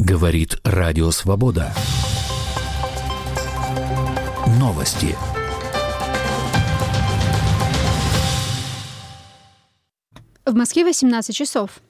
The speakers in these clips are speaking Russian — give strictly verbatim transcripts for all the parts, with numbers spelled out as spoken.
Говорит Радио Свобода. Новости. В Москве восемнадцать часов.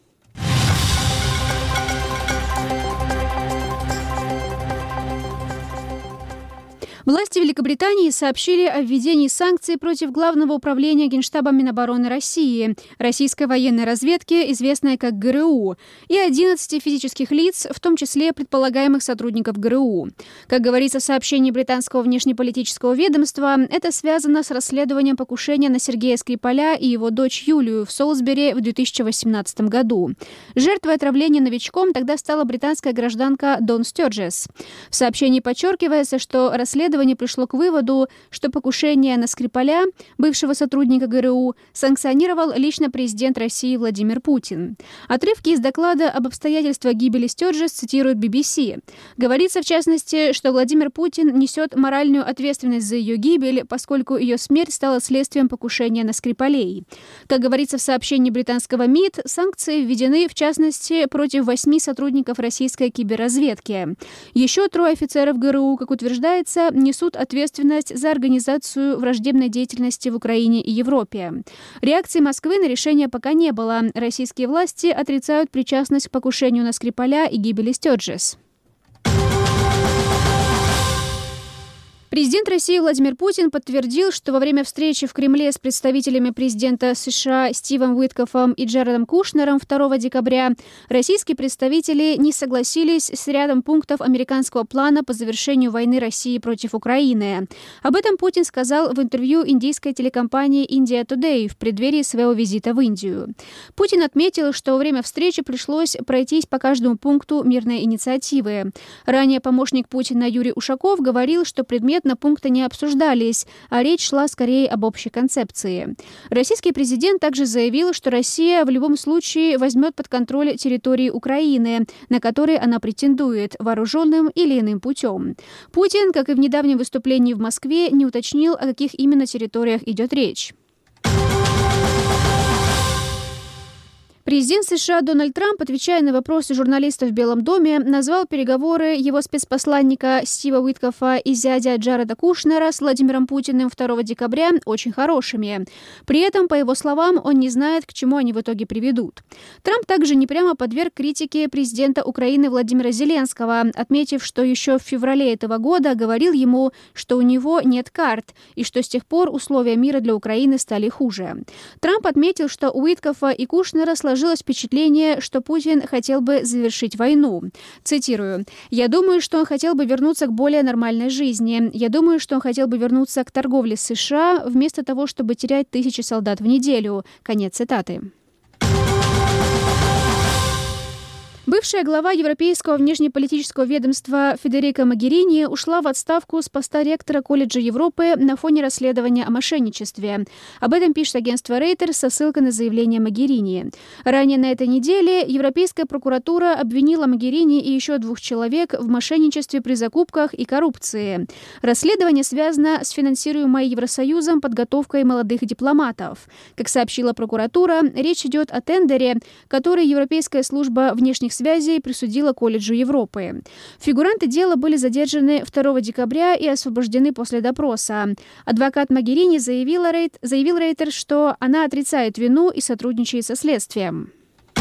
Власти Великобритании сообщили о введении санкций против Главного управления Генштаба Минобороны России, российской военной разведки, известной как ГРУ, и одиннадцати физических лиц, в том числе предполагаемых сотрудников ГРУ. Как говорится в сообщении британского внешнеполитического ведомства, это связано с расследованием покушения на Сергея Скрипаля и его дочь Юлию в Солсбери в две тысячи восемнадцатом году. Жертвой отравления новичком тогда стала британская гражданка Дон Стёрджес. В сообщении подчеркивается, что расследование пришло к выводу, что покушение на Скрипаля, бывшего сотрудника ГРУ, санкционировал лично президент России Владимир Путин. Отрывки из доклада об обстоятельствах гибели Стёрджес цитирует би би си. Говорится, в частности, что Владимир Путин несет моральную ответственность за ее гибель, поскольку ее смерть стала следствием покушения на Скрипалей. Как говорится в сообщении британского МИД, санкции введены, в частности, против восьми сотрудников российской киберразведки. Еще трое офицеров ГРУ, как утверждается, несут ответственность за организацию враждебной деятельности в Украине и Европе. Реакции Москвы на решение пока не было. Российские власти отрицают причастность к покушению на Скрипаля и гибели Стёрджес. Президент России Владимир Путин подтвердил, что во время встречи в Кремле с представителями президента США Стивом Уиткофом и Джаредом Кушнером второго декабря российские представители не согласились с рядом пунктов американского плана по завершению войны России против Украины. Об этом Путин сказал в интервью индийской телекомпании India Today в преддверии своего визита в Индию. Путин отметил, что во время встречи пришлось пройтись по каждому пункту мирной инициативы. Ранее помощник Путина Юрий Ушаков говорил, что предмет на пункты не обсуждались, а речь шла скорее об общей концепции. Российский президент также заявил, что Россия в любом случае возьмет под контроль территории Украины, на которые она претендует, вооруженным или иным путем. Путин, как и в недавнем выступлении в Москве, не уточнил, о каких именно территориях идет речь. Президент США Дональд Трамп, отвечая на вопросы журналистов в Белом доме, назвал переговоры его спецпосланника Стива Уиткофа и зятя Джареда Кушнера с Владимиром Путиным второго декабря очень хорошими. При этом, по его словам, он не знает, к чему они в итоге приведут. Трамп также непрямо подверг критике президента Украины Владимира Зеленского, отметив, что еще в феврале этого года говорил ему, что у него нет карт и что с тех пор условия мира для Украины стали хуже. Трамп отметил, что у Уиткофа и Кушнера сложилось Сложилось впечатление, что Путин хотел бы завершить войну. Цитирую. «Я думаю, что он хотел бы вернуться к более нормальной жизни. Я думаю, что он хотел бы вернуться к торговле с США, вместо того, чтобы терять тысячи солдат в неделю». Конец цитаты. Бывшая глава Европейского внешнеполитического ведомства Федерика Могерини ушла в отставку с поста ректора колледжа Европы на фоне расследования о мошенничестве. Об этом пишет агентство Reuters со ссылкой на заявление Могерини. Ранее на этой неделе Европейская прокуратура обвинила Могерини и еще двух человек в мошенничестве при закупках и коррупции. Расследование связано с финансируемой Евросоюзом подготовкой молодых дипломатов. Как сообщила прокуратура, речь идет о тендере, который Европейская служба внешних связей присудила колледжу Европы. Фигуранты дела были задержаны второго декабря и освобождены после допроса. Адвокат Могерини заявила, заявил Reuters, что она отрицает вину и сотрудничает со следствием.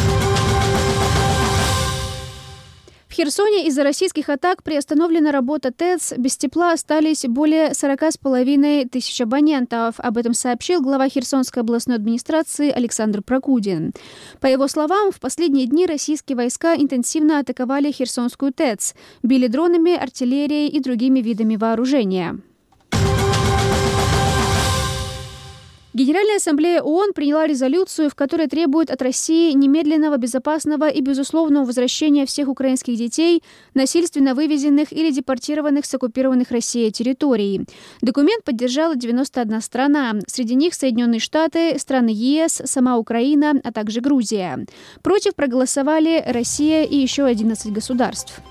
В Херсоне из-за российских атак приостановлена работа ТЭЦ, без тепла остались более сорок с половиной тысяч абонентов. Об этом сообщил глава Херсонской областной администрации Александр Прокудин. По его словам, в последние дни российские войска интенсивно атаковали Херсонскую ТЭЦ, били дронами, артиллерией и другими видами вооружения. Генеральная ассамблея ООН приняла резолюцию, в которой требует от России немедленного, безопасного и безусловного возвращения всех украинских детей, насильственно вывезенных или депортированных с оккупированных Россией территорий. Документ поддержала девяносто одна страна. Среди них Соединенные Штаты, страны ЕС, сама Украина, а также Грузия. Против проголосовали Россия и еще одиннадцать государств.